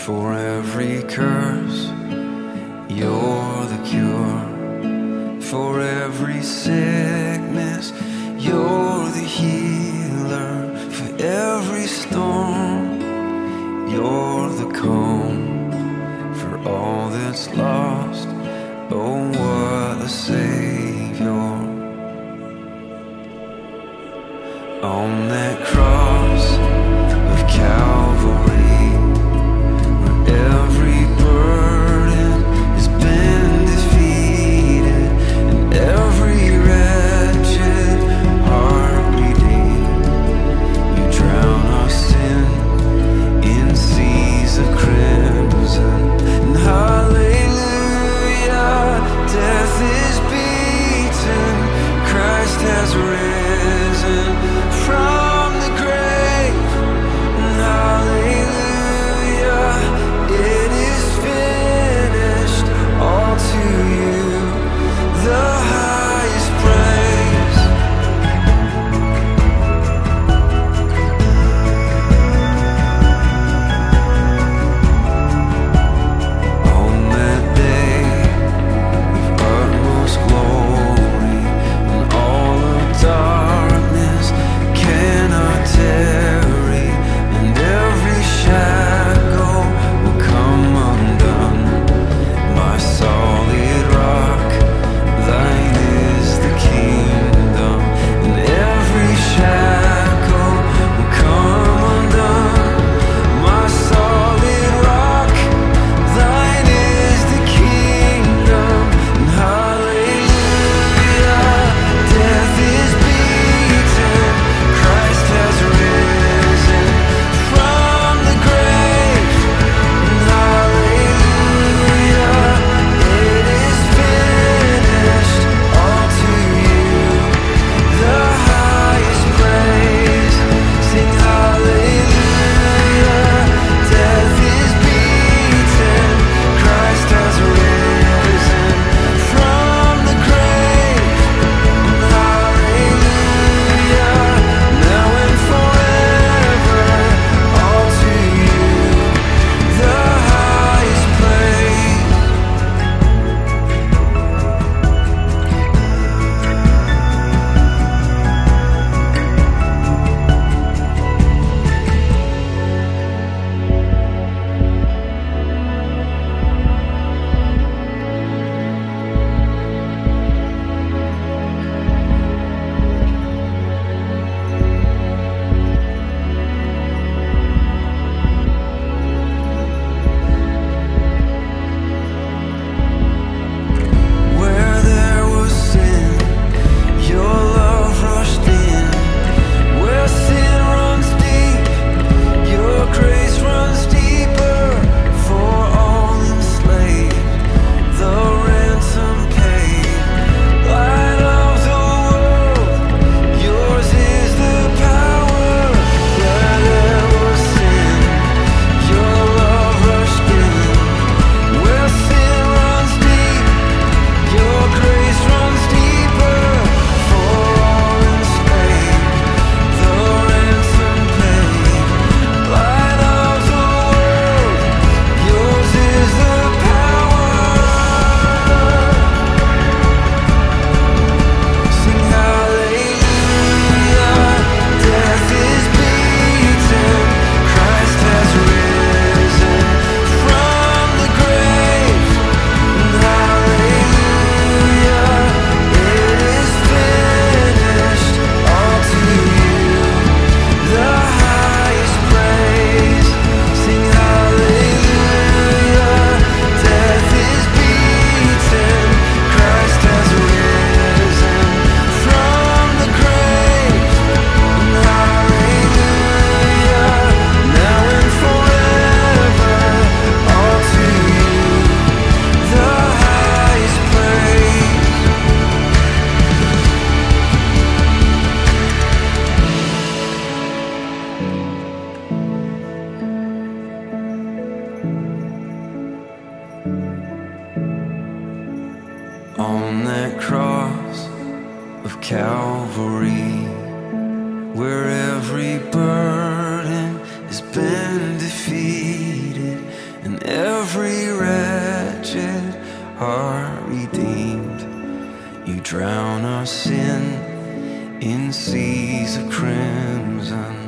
For every curse, you're the cure. For every sickness, you're the healer. For every storm, you're the calm. For all that's lost, oh what a Savior. On that cross of Calvary, every burden has been defeated, and every wretched heart redeemed. You drown our sin in seas of crimson, and hallelujah, death is beaten, Christ has risen from the grave, and hallelujah, it is finished. All to you the highest praise. On that day of utmost glory, when all of darkness cannot tarry, and every shackle will come undone. My solid rock, thine is the kingdom, and every shackle will come undone. My solid rock, thine is the kingdom, and hallelujah, death is beaten, Christ has risen from the grave, and hallelujah, it is finished. All to you the highest praise. Sing hallelujah, death is beaten, Christ has risen from the grave, and hallelujah, now and forever. All to you the highest praise. Where there was sin, your love rushed in. Where sin runs deep, your grace runs deeper. For all enslaved, the ransom paid. Light of the world, yours is the power. Where there was sin, your love rushed in. Where sin runs deep, your grace runs deeper. For all enslaved, the ransom paid. Light of the world, yours is the power. Sing hallelujah, death is beaten, Christ has risen from the grave, and hallelujah, it is finished. All to you the highest praise. Sing hallelujah, death is beaten, Christ has risen from the grave, and hallelujah, now and forever. All to you the highest praise. On that cross of Calvary, where every burden has been defeated, every wretched heart redeemed. You drown our sin in seas of crimson.